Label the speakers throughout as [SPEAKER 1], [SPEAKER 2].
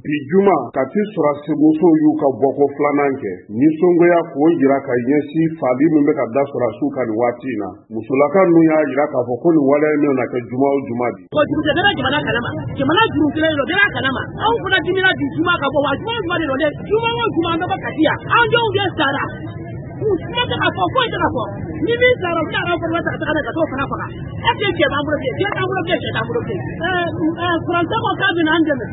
[SPEAKER 1] bi juma kati surasi muso y'u ka bɔko filanan kɛ nisɔngoya k'o yira ka ɲɛsi fali min bɛ ka da surasiw ka nin waati in na musolaka ninnu y'a yira k'a fɔ ko nin waleya min na kɛ juma o juma di
[SPEAKER 2] jurujɛ bɛɛ jamana kalama jamana juru kelen don bɛɛ kalama anw fana dimina bi juma ka bɔ wa juma o juma de don dɛ juma o juma an bɛ bɔ kati yan an denw de sara kuma tɛ ka fɔ foyi tɛ ka fɔ ni min sara u bɛ taa fɔ ta taga ka t'o fana faga est-ce que cɛ b'an bolo bilen cɛ t'an bolo bilen cɛ t'an bolo bilen furancɛ ko k'a bɛna an dɛmɛ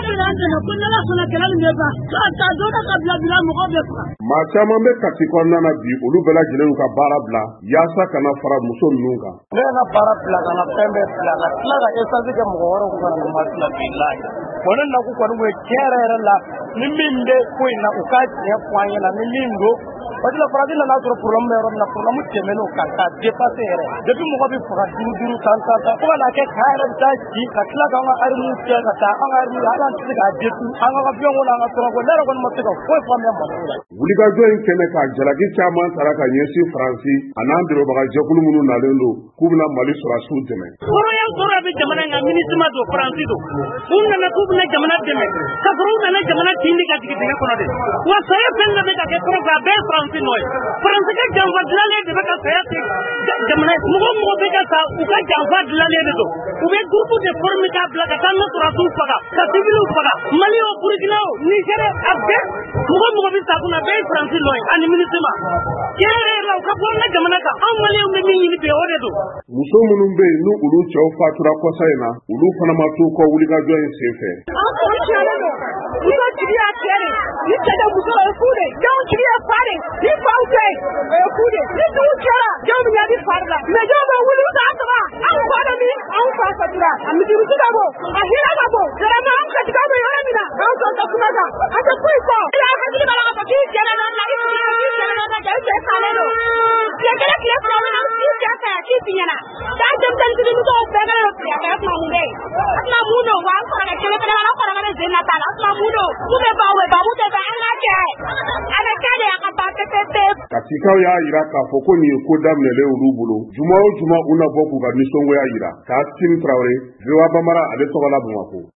[SPEAKER 2] ko n'ala sɔnna kɛlɛ nin bɛ ban ka dɔ ka bila mɔgɔw bɛ faga.
[SPEAKER 1] maa caman bɛ kati kɔnɔna na bi olu bɛɛ lajɛlen y'u ka baara bila yaasa kana fara muso ninnu kan.
[SPEAKER 3] ne ka baara bila ka na fɛn bɛɛ bila ka tila ka esansi kɛ mɔgɔ wɛrɛw ka nin ma tila bilahi ne nakun kɔni kun ye tiɲɛ yɛrɛ la ni min bɛ ko in na u k'a tiɲɛ fɔ an ɲɛna ni min don parce que farati nana sɔrɔ problème bɛ yɔrɔ min na problème tɛmɛn'o kan k'a dépassé yɛrɛ depuis mɔgɔ bɛ faga duuru tan fo ka n'a kɛ k'a yɛrɛ bɛ taa ci ka tila k'an ka armes cɛ ka taa an ka armes hali an tɛ se k'a détruire an ka avion ko n'an ka sɔrɔ ko ne yɛrɛ kɔni ma se ka foyi faamuya Mali la.
[SPEAKER 1] wulikajɔ in kɛnɛ ka jalaki caman tara ka ɲɛsin Faransi a n'an dɛmɛbaga jɛkulu minnu nalen don k'u bɛna Mali sɔrɔsiw dɛmɛ.
[SPEAKER 2] kɔrɔ bɛ jamana in kan MINUSMA don Faransi don u nana k'u bɛna jamana dɛmɛ ka sɔrɔ u nana jamana tindi ka jigin dingɛ kɔnɔ de wa saya fɛn dɔ bɛ ka kɛ kɔrɔ fɛ a bɛɛ ye Faransi nɔ ye. Faransi ka janfa dilanlen de bɛ ka saya se jamana mɔgɔ bɛ ka sa u ka janfa dilanlen de don u bɛ groupe de forme k'a bila ka taa an ka sɔrɔsiw faga ka civils faga Mali o Burkina o Niger a bɛɛ mɔgɔ bɛ sa kunna bɛɛ ye Faransi nɔ ye ani MINUSMA tiɲɛ yɛrɛ la u ka bɔ an ka jamana kan anw Maliens bɛ min ɲini bi o de don.
[SPEAKER 1] muso minnu bɛ yen n'u olu cɛw fatura kɔsa in na olu fana ma t'u kɔ wulikajɔ in senfɛ.
[SPEAKER 4] an tɔw tiɲɛlen don muso jigi y'a cɛ de ni cɛ tɛ muso o ye fu de denw jigi ye fa de ni faw tɛ o ye fu de ni dugu cɛla denw bɛ ɲɛ di fari la mais denw bɛ wuli u t'a sɔrɔ anw fa dɔ min anw fa fatura a misiriso ka bon a hinɛ ka bon vraiment anw katigaw bɛ yɔrɔ min na anw tɔw tɛ kuma kan an tɛ foyi fɔ. i y'a hakili b'a la k'a fɔ k'i jɛnɛ dɔ la i jɛnɛ dɔ la cɛ salen don tile kelen tile fila min na k'i cɛ fɛ k'i fi ɲɛna k'a denmisɛnnin musow bɛɛ bɛ fiya kɛ tuma mun bɛ yen a tuma mun don wa an kɔrɔkɛ kelen fana an kɔrɔkɛ sen na t'a la a tuma mun don mun bɛ ban o bɛ ban mun tɛ ban an ka kɛ a bɛ kɛ de a ka ban pepepe.
[SPEAKER 1] katikaw y'a yira k'a fɔ ko nin ye ko daminɛlen olu bolo juma o juma u na bɔ k'u ka nisɔngoya yira Kassim Traoré VOA Bambara ale tɔgɔ la Bamakɔ.